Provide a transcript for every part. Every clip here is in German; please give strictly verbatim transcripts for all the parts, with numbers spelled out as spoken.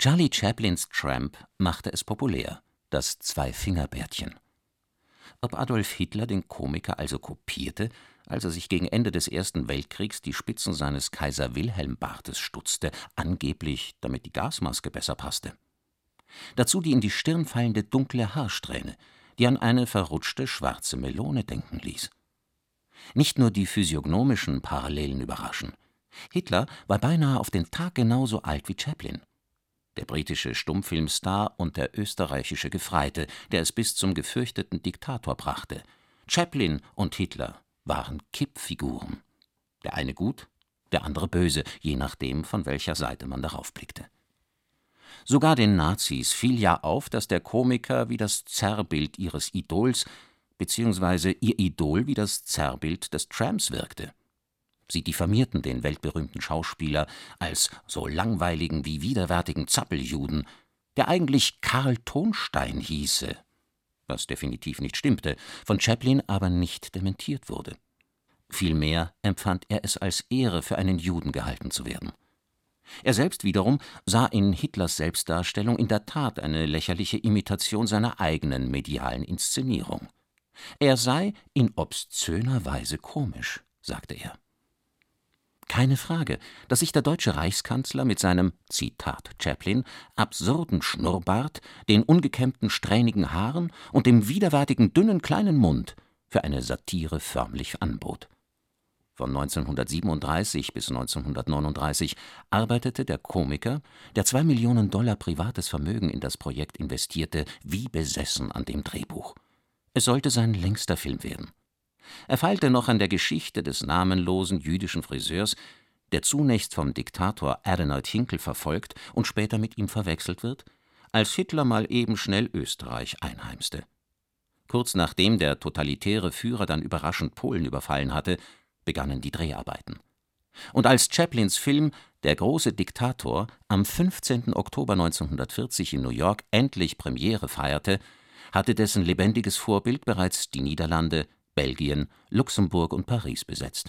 Charlie Chaplins Tramp machte es populär, das Zwei-Finger-Bärtchen. Ob Adolf Hitler den Komiker also kopierte, als er sich gegen Ende des Ersten Weltkriegs die Spitzen seines Kaiser-Wilhelm-Bartes stutzte, angeblich damit die Gasmaske besser passte. Dazu die in die Stirn fallende dunkle Haarsträhne, die an eine verrutschte schwarze Melone denken ließ. Nicht nur die physiognomischen Parallelen überraschen. Hitler war beinahe auf den Tag genauso alt wie Chaplin. Der britische Stummfilmstar und der österreichische Gefreite, der es bis zum gefürchteten Diktator brachte. Chaplin und Hitler waren Kippfiguren. Der eine gut, der andere böse, je nachdem, von welcher Seite man darauf blickte. Sogar den Nazis fiel ja auf, dass der Komiker wie das Zerrbild ihres Idols beziehungsweise ihr Idol wie das Zerrbild des Tramps wirkte. Sie diffamierten den weltberühmten Schauspieler als so langweiligen wie widerwärtigen Zappeljuden, der eigentlich Karl Tonstein hieße, was definitiv nicht stimmte, von Chaplin aber nicht dementiert wurde. Vielmehr empfand er es als Ehre, für einen Juden gehalten zu werden. Er selbst wiederum sah in Hitlers Selbstdarstellung in der Tat eine lächerliche Imitation seiner eigenen medialen Inszenierung. Er sei in obszöner Weise komisch, sagte er. Keine Frage, dass sich der deutsche Reichskanzler mit seinem, Zitat Chaplin, absurden Schnurrbart, den ungekämmten strähnigen Haaren und dem widerwärtigen dünnen kleinen Mund für eine Satire förmlich anbot. Von neunzehnhundertsiebenunddreißig bis neunzehnhundertneununddreißig arbeitete der Komiker, der zwei Millionen Dollar privates Vermögen in das Projekt investierte, wie besessen an dem Drehbuch. Es sollte sein längster Film werden. Er feilte noch an der Geschichte des namenlosen jüdischen Friseurs, der zunächst vom Diktator Adenoid Hinkel verfolgt und später mit ihm verwechselt wird, als Hitler mal eben schnell Österreich einheimste. Kurz nachdem der totalitäre Führer dann überraschend Polen überfallen hatte, begannen die Dreharbeiten. Und als Chaplins Film Der große Diktator am fünfzehnten Oktober neunzehnhundertvierzig in New York endlich Premiere feierte, hatte dessen lebendiges Vorbild bereits die Niederlande, Belgien, Luxemburg und Paris besetzt.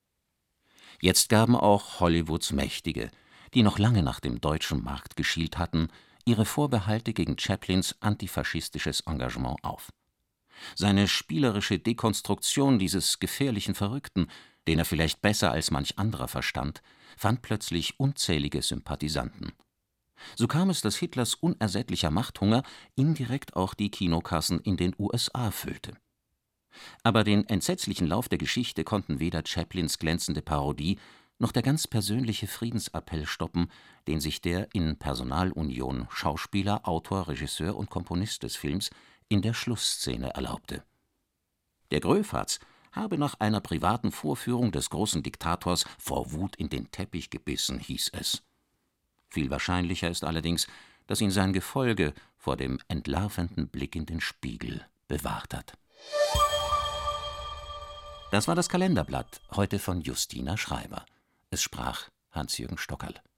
Jetzt gaben auch Hollywoods Mächtige, die noch lange nach dem deutschen Markt geschielt hatten, ihre Vorbehalte gegen Chaplins antifaschistisches Engagement auf. Seine spielerische Dekonstruktion dieses gefährlichen Verrückten, den er vielleicht besser als manch anderer verstand, fand plötzlich unzählige Sympathisanten. So kam es, dass Hitlers unersättlicher Machthunger indirekt auch die Kinokassen in den U S A füllte. Aber den entsetzlichen Lauf der Geschichte konnten weder Chaplins glänzende Parodie noch der ganz persönliche Friedensappell stoppen, den sich der in Personalunion Schauspieler, Autor, Regisseur und Komponist des Films in der Schlussszene erlaubte. Der Gröfatz habe nach einer privaten Vorführung des großen Diktators vor Wut in den Teppich gebissen, hieß es. Viel wahrscheinlicher ist allerdings, dass ihn sein Gefolge vor dem entlarvenden Blick in den Spiegel bewahrt hat. Das war das Kalenderblatt, heute von Justina Schreiber. Es sprach Hans-Jürgen Stockerl.